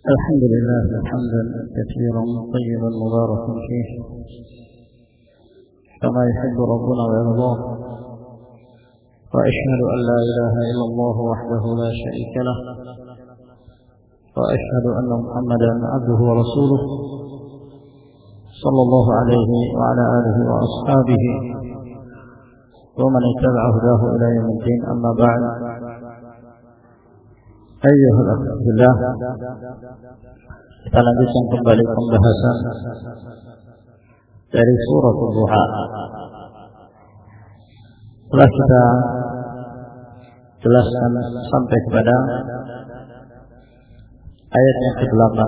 الحمد لله حمدا كثيرا طيبا مباركا فيه كما يحب ربنا ويرضاه، وأشهد أن لا إله إلا الله وحده لا شريك له، وأشهد أن محمدا عبده ورسوله صلى الله عليه وعلى آله وأصحابه ومن اتبع هداه إلى يوم الدين. أما بعد، أيها الأخوة بالله, kita lanjutkan kembali pembahasan dari surah Ad-Duha. Telah kita jelaskan sampai kepada ayat yang ke-8,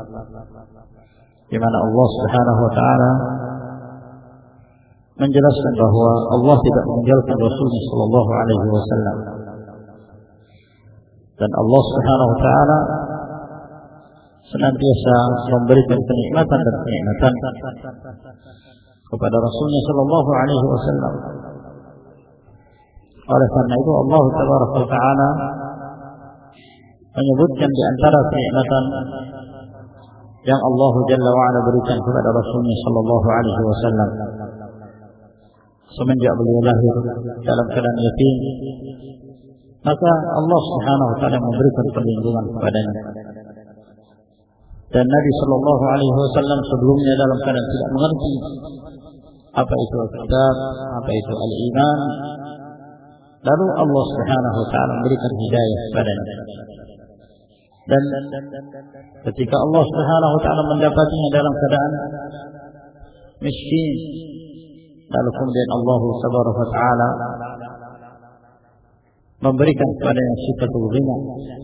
di mana Allah Subhanahu wa taala menjelaskan bahwa Allah tidak meninggalkan Rasulnya sallallahu alaihi wasallam, dan Allah Subhanahu wa taala senantiasa memberikan kenikmatan dan kenikmatan kepada Rasulnya sallallahu alaihi wasallam. Oleh karena itu Allah Tabaraka wa taala menyebutkan di antara kenikmatan yang Allah Jalla wa Ala berikan kepada Rasulnya sallallahu alaihi wasallam semenjak beliau lahir dalam keadaan yatim, maka Allah Subhanahu wa taala memberikan perlindungan kepadanya. Dan Nabi sallallahu alaihi wasallam sebelumnya dalam keadaan tidak mengerti apa itu Al-Kitab, apa itu Al-Iman. Lalu Allah Subhanahu wa taala memberikan hidayah kepadanya. Dan ketika Allah Subhanahu wa taala mendapatinya dalam keadaan miskin, lalu kemudian Allah Subhanahu wa taala memberikan kepadanya sifatul ghina,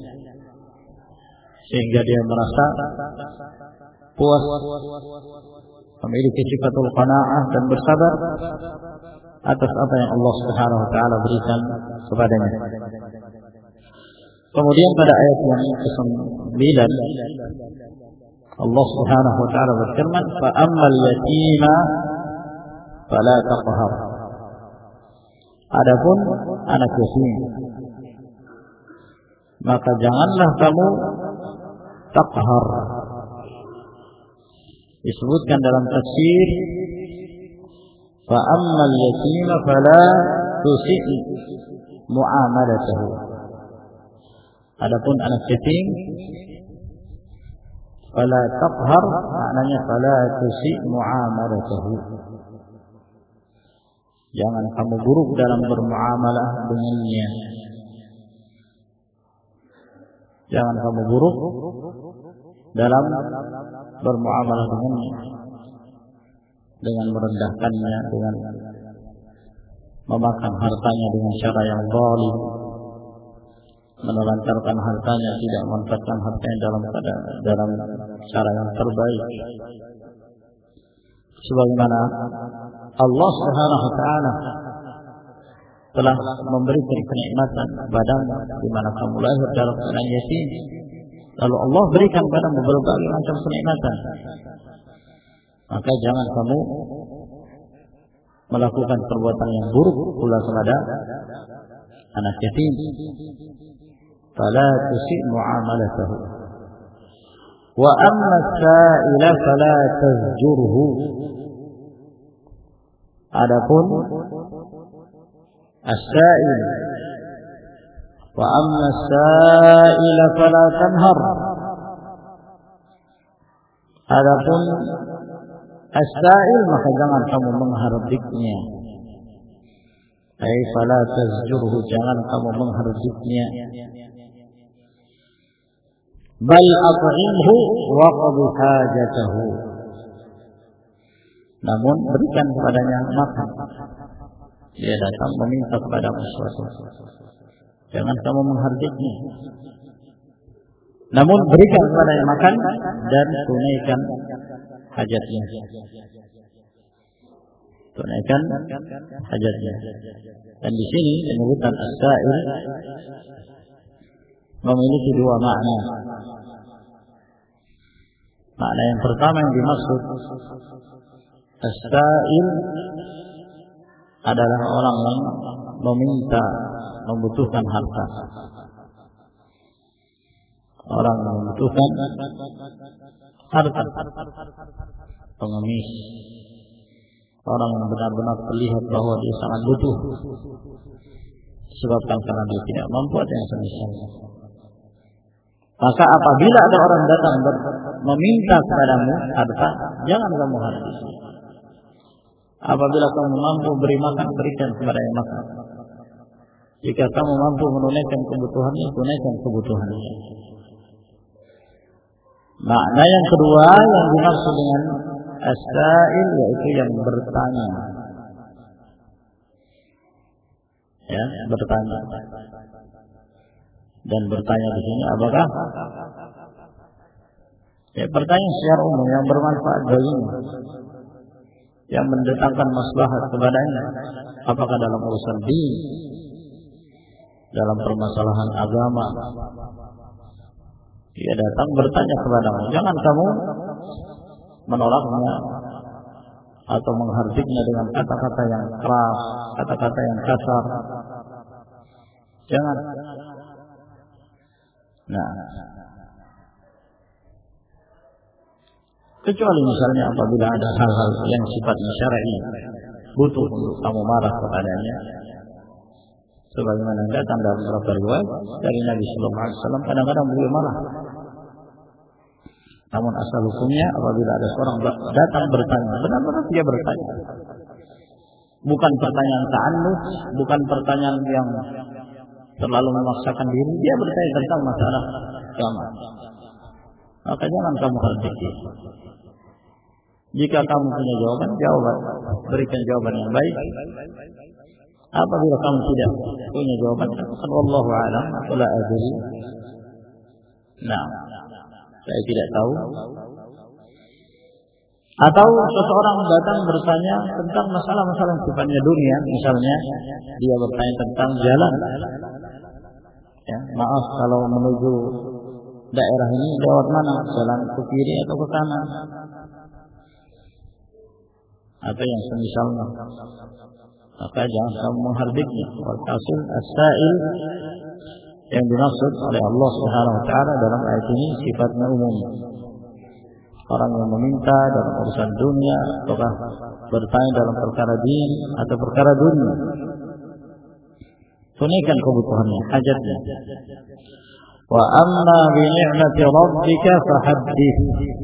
sehingga dia merasa puas, memiliki sifatul qanaah dan bersabar atas apa yang Allah Subhanahu wa taala berikan kepadanya. Kemudian pada ayat yang ke-9 Allah Subhanahu wa taala berfirman, "Fa ammal yatima fala taqhar." Adapun anak yatim, maka janganlah kamu taqhar. Disebutkan dalam tafsir, fa ammal yatima fala tusi' muamalatahu. Adapun anak yatim, fala taqhar, maknanya fala tusi' muamalatahu. Jangan kamu buruk dalam bermuamalah dengannya. Jangan kamu buruk dalam bermuamalah dengannya, dengan merendahkannya, dengan memakan hartanya dengan cara yang zalim, menelantarkan hartanya, tidak memanfaatkan hartanya dalam cara yang terbaik. Sebagaimana Allah Subhanahu wa taala telah memberikan kenikmatan kepadamu di mana kamu lahir dalam keadaan yatim, lalu Allah berikan kepadamu berbagai macam kenikmatan, maka jangan kamu melakukan perbuatan yang buruk pula kepada anak yatim. Fala tusi' muamalatahu wa amma as-sa'ila fala tazjurhu. Adapun as-sa'il, wa amma as-sa'ila fala tanhar. Adapun as-sa'il, maka jangan kamu menghardiknya. Ai fala tazjurhu, jangan kamu menghardiknya. Bal at'imhu wa qadi hajatahu. Namun berikan kepadanya makan. Dia datang meminta kepadamu sesuatu, jangan kamu menghardiknya. Namun berikan kepadanya makan dan tunaikan hajatnya. Tunaikan hajatnya. Dan di sini penyebutan as-sa'il memiliki dua makna. Makna yang pertama yang dimaksud as-sa'il adalah orang yang meminta, membutuhkan harta. orang yang membutuhkan harta, pengemis, orang yang benar-benar terlihat bahwa dia sangat butuh disebabkan karena dia tidak mampu atau yang semisalnya. Maka apabila ada orang datang meminta kepadamu harta, jangan kamu habisi. Apabila kamu mampu beri makan, berikan kepada yang makan. Jika kamu mampu menunaikan kebutuhannya, tunaikan kebutuhannya. Makna yang kedua yang dimaksud dengan as-sa'il yaitu yang bertanya. Ya, bertanya. Dan bertanya di sini apakah? Ya, bertanya secara umum yang bermanfaat baginya, yang mendatangkan maslahat kepadanya, apakah dalam urusan din, dalam permasalahan agama. Dia datang bertanya kepadamu, jangan kamu menolaknya atau menghardiknya dengan kata-kata yang keras, kata-kata yang kasar. Jangan. Nah, kecuali misalnya apabila ada hal-hal yang sifatnya syar'i, butuh untuk kamu marah kepadanya, sebagaimana datang dalam beberapa riwayat dari Nabi Sallallahu Alaihi Wasallam, kadang-kadang beliau marah. Namun asal hukumnya apabila ada seorang datang bertanya, benar-benar dia bertanya, bukan pertanyaan ta'annus, bukan pertanyaan yang terlalu memaksakan diri, dia bertanya tentang masalah agama, maka jangan kamu hardik dia. Jika kamu punya jawaban, berikan jawaban yang baik. Apabila kamu tidak punya jawaban, wallahu a'lam, la adri. Nah, saya tidak tahu. Atau seseorang datang bertanya tentang masalah-masalah yang sifatnya dunia, misalnya dia bertanya tentang jalan. Ya, maaf kalau menuju daerah ini lewat mana, jalan ke kiri atau ke kanan, atau yang semisalnya. Maka jangan kamu menghardiknya. Walhasil as-sa'il yang dimaksud oleh Allah Subhanahu wa taala dalam ayat ini sifatnya umum. Orang yang meminta dalam urusan dunia, ataukah bertanya dalam perkara din atau perkara dunia, tunaikan kebutuhannya, hajatnya. Wa amma bi ni'mati rabbika fahaddits.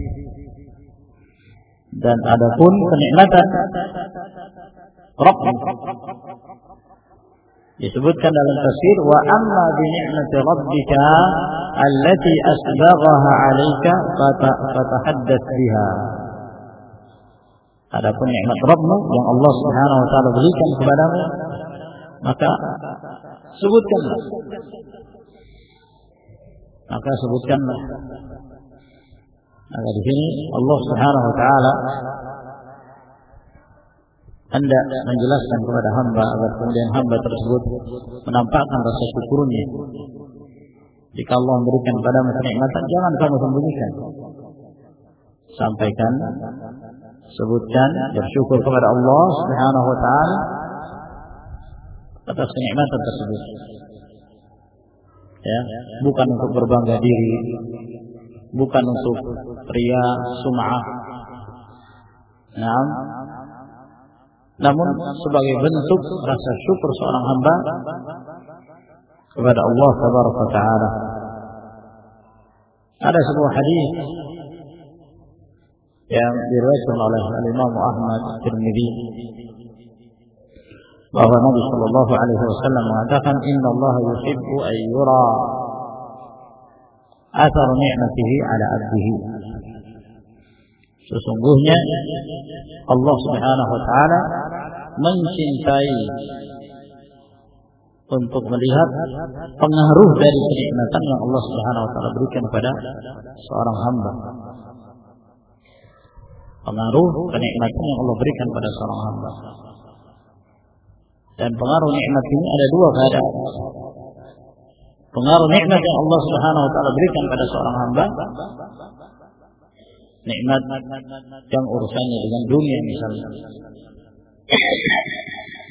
Dan adapun kenikmatan Rabb disebutkan dalam tafsir, wa amma bi ni'mati rabbika allati asbaghaha 'alaika fatahaddats biha. Adapun nikmat Rabbmu yang Allah Subhanahu wa taala berikan kepadamu, maka sebutkanlah. Maka di sini Allah Subhanahu wa taala hendak menjelaskan kepada hamba agar kemudian hamba tersebut menampakkan rasa syukurnya. Jika Allah memberikan padamu kenikmatan, jangan kamu sembunyikan. Sampaikan, sebutkan, bersyukur kepada Allah Subhanahu wa taala atas kenikmatan tersebut. Ya, bukan untuk berbangga diri, bukan untuk riya, sum'ah. Namun sebagai bentuk rasa syukur seorang hamba kepada Allah Tabaraka wa Ta'ala. Ada sebuah hadis yang diriwayatkan oleh Imam Ahmad Tirmidzi bahwa Nabi sallallahu alaihi wasallam mengatakan, "Inna Allah yuhibbu an yura athar ni'matihi 'ala 'abdihi." Sesungguhnya Allah Subhanahu wa taala mencintai untuk melihat pengaruh dari kenikmatan yang Allah Subhanahu wa taala berikan kepada seorang hamba. Pengaruh kenikmatan yang Allah berikan pada seorang hamba. Dan pengaruh nikmat ini ada dua keadaan. Pengaruh nikmat yang Allah Subhanahu wa taala berikan pada seorang hamba, nikmat yang urusannya dengan dunia misalnya.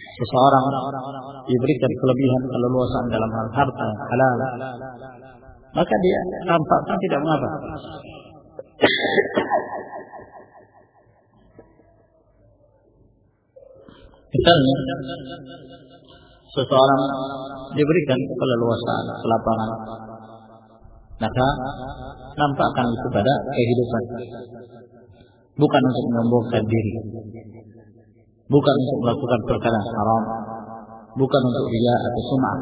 Seseorang diberikan kelebihan keleluasan dalam hal harta halal, maka dia tampakkan tidak mengapa. Misalnya, seseorang diberikan keleluasaan, kelapangan, maka nampakkan itu pada kehidupan, bukan untuk menyombongkan diri, bukan untuk melakukan perkara haram, bukan untuk riya atau sum'ah.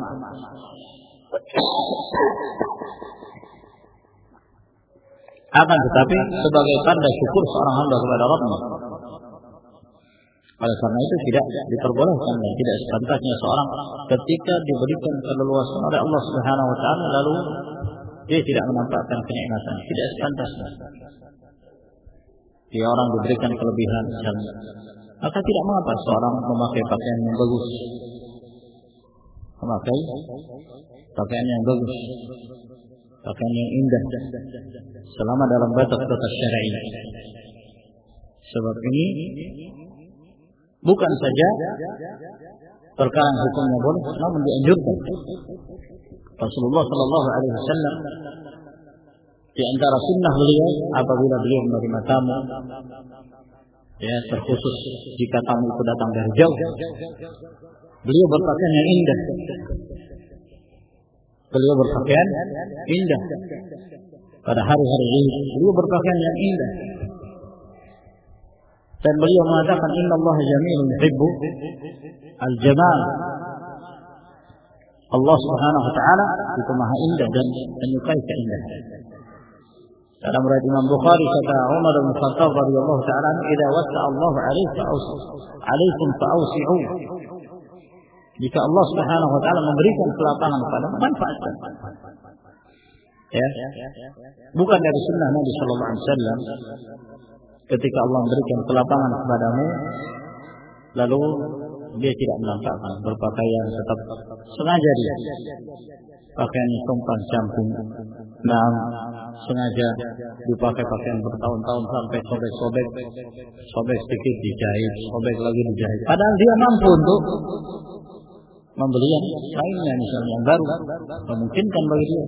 Akan tetapi sebagai tanda syukur seorang hamba kepada Rabb-Nya. Oleh karena itu tidak diperbolehkan dan tidak sepantasnya seorang ketika diberikan keleluasaan oleh Allah Subhanahu wa taala lalu dia tidak menampakkan kenikmatan, tidak sepantasnya. Dia orang diberikan kelebihan misalnya, maka tidak mengapa seorang memakai pakaian yang bagus, memakai pakaian yang bagus, pakaian yang indah, selama dalam batas-batas syar'i. Sebab ini bukan saja perkara hukumnya boleh, namun dianjurkan. Rasulullah Sallallahu Alaihi Wasallam di antara sunnah beliau apabila beliau menerima tamu, ya terkhusus jika tamu itu datang dari jauh, beliau berpakaian yang indah. Beliau berpakaian indah. Pada hari-hari ini beliau berpakaian yang indah. Dan beliau mengatakan Inna Allah jamilun yuhibbu al-jamal. Allah Subhanahu wa taala itu Maha indah dan menyukai keindahan. Dalam riwayat Imam Bukhari kata Umar bin Khattab radhiyallahu taala anhu, "Idza wasa'a Allah 'alaikum fa'awsi'u." Jika Allah Subhanahu wa taala memberikan kelapangan kepadamu, manfaatkan. Ya. Bukan dari sunnah Nabi sallallahu alaihi wasallam ketika Allah memberikan kelapangan kepadamu lalu dia tidak menampakkan berpakaian, tetap sengaja dia pakaiannya sompang camping, sengaja dipakai pakaian bertahun-tahun sampai sobek sedikit dijahit, sobek lagi dijahit. Padahal dia mampu untuk membeli yang lainnya, misalnya yang baru, memungkinkan bagi dia.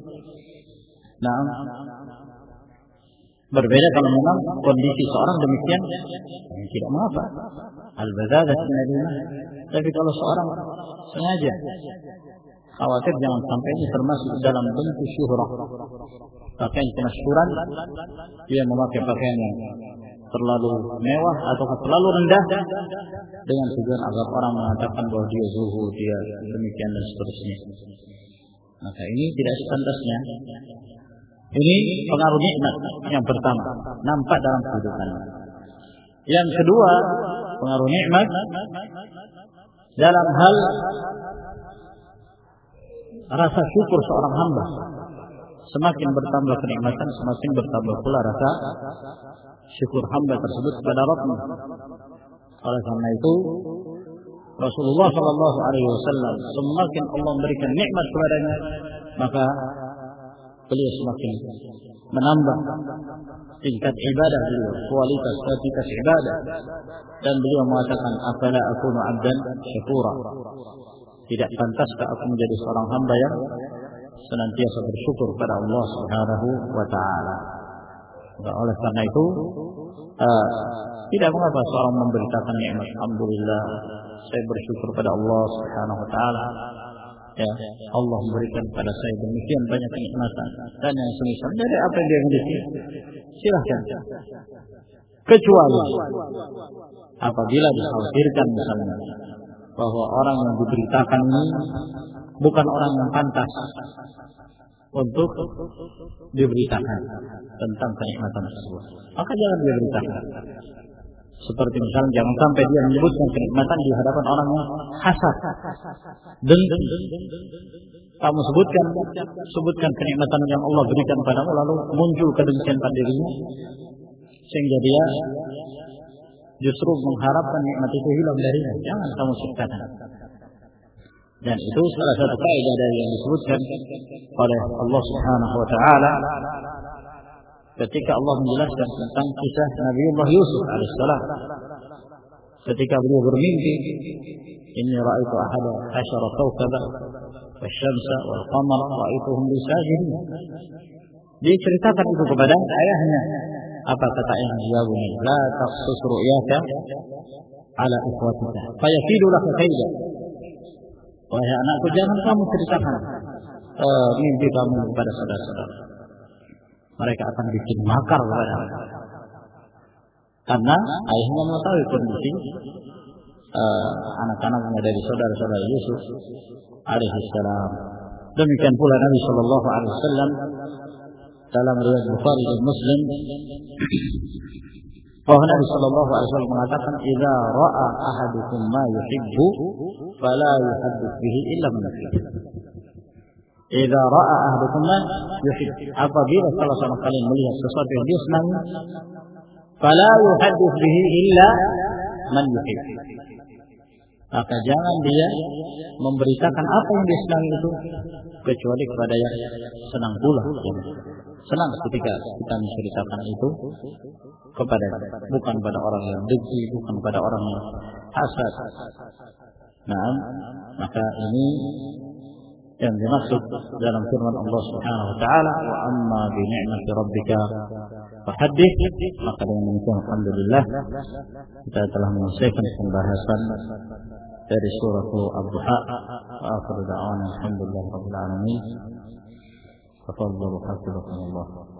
Berbeda kalau memang kondisi seorang demikian, tidak mengapa. Al-badzadah minal. Tapi kalau seorang sengaja, khawatir jangan sampai ini termasuk dalam bentuk syuhrah, pakaian kemasyhuran, dia memakai pakaian yang terlalu mewah atau terlalu rendah dengan tujuan agar orang mengatakan bahwa dia zuhud, dia demikian dan seterusnya. Maka ini tidak sepantasnya. Ini pengaruh nikmat yang pertama, nampak dalam kehidupan. Yang kedua, pengaruh nikmat dalam hal rasa syukur seorang hamba. Semakin bertambah kenikmatan, semakin bertambah pula rasa syukur hamba tersebut kepada Rabb-Nya. Oleh karena itu, Rasulullah Sallallahu Alaihi Wasallam semakin Allah memberikan nikmat kepadanya, maka beliau semakin menambah tingkat ibadah beliau, kualitas ibadah, dan beliau mengatakan, "Afala akunu 'abdan syakura?" Tidak pantaskah aku menjadi seorang hamba yang senantiasa bersyukur kepada Allah Subhanahu wa taala. Oleh karena itu, tidak mengapa seorang memberitakan nikmat, alhamdulillah, saya bersyukur pada Allah Subhanahu wa taala. Ya, Allah memberikan pada saya demikian banyak kenikmatan dan yang semisal dari apa yang dia miliki. Silahkan. Kecuali apabila dikhawatirkan misalnya bahwa orang yang diberitakan ini bukan orang yang pantas untuk diberitakan tentang kenikmatan tersebut, maka jangan dia beritakan. Seperti misalnya jangan sampai dia menyebutkan kenikmatan di hadapan orang yang hasad, dengki. Kamu sebutkan kenikmatan yang Allah berikan padamu, lalu muncul kedengkian pada dirinya, sehingga dia justru mengharapkan nikmat itu hilang darinya. Jangan kamu ceritakan. Dan itu salah satu kaidah dari yang disebutkan oleh Allah Subhanahu wa taala ketika Allah menjelaskan tentang kisah Nabiullah Yusuf alaihissalam. Ketika beliau bermimpi, "Inni ra'aitu ahada asyara kawkaba wasyamsa wal qamara ra'aituhum li sajidin. Diceritakan itu kepada ayahnya. Apa kata ayahnya? Ya bunyi, la taqsus ru'yaka ala ikhwatika fayakidu laka kaida. Wahai anakku, jangan kamu ceritakan mimpi kamu kepada saudara-saudara. Mereka akan bikin makar kepada kamu. Karena ayahnya mengetahui kondisi anak-anaknya dari saudara-saudara Yusuf alaihissalam. Demikian pula Nabi sallallahu alaihi wasallam dalam riwayat Bukhari dan Muslim bahwa Nabi sallallahu alaihi wasallam mengatakan, "Idza ra'a ahadukum ma yuhibbu fala yuhaddits bihi illa man yuhibbu." Idza ra'a ahadukum ma yuhibbu, apabila salah seorang kalian melihat sesuatu yang dia senangi, fala yuhaddits bihi illa man yuhibbu. Maka jangan dia memberitakan apa yang dia senangi itu kecuali kepada yang senang pula. Senang ketika kita menceritakan itu kepada, bukan pada orang yang dengki, bukan pada orang yang hasad. Nah, maka ini yang dimaksud dalam firman Allah Subhanahu wa taala, wa amma bi ni'mati rabbika fahaddits. Maka dengan demikian alhamdulillah kita telah menyelesaikan pembahasan dari surah Ad-Duha. Wa akhiru da'wana alhamdulillahirabbil alamin. Tafadhalu hafizakumullah.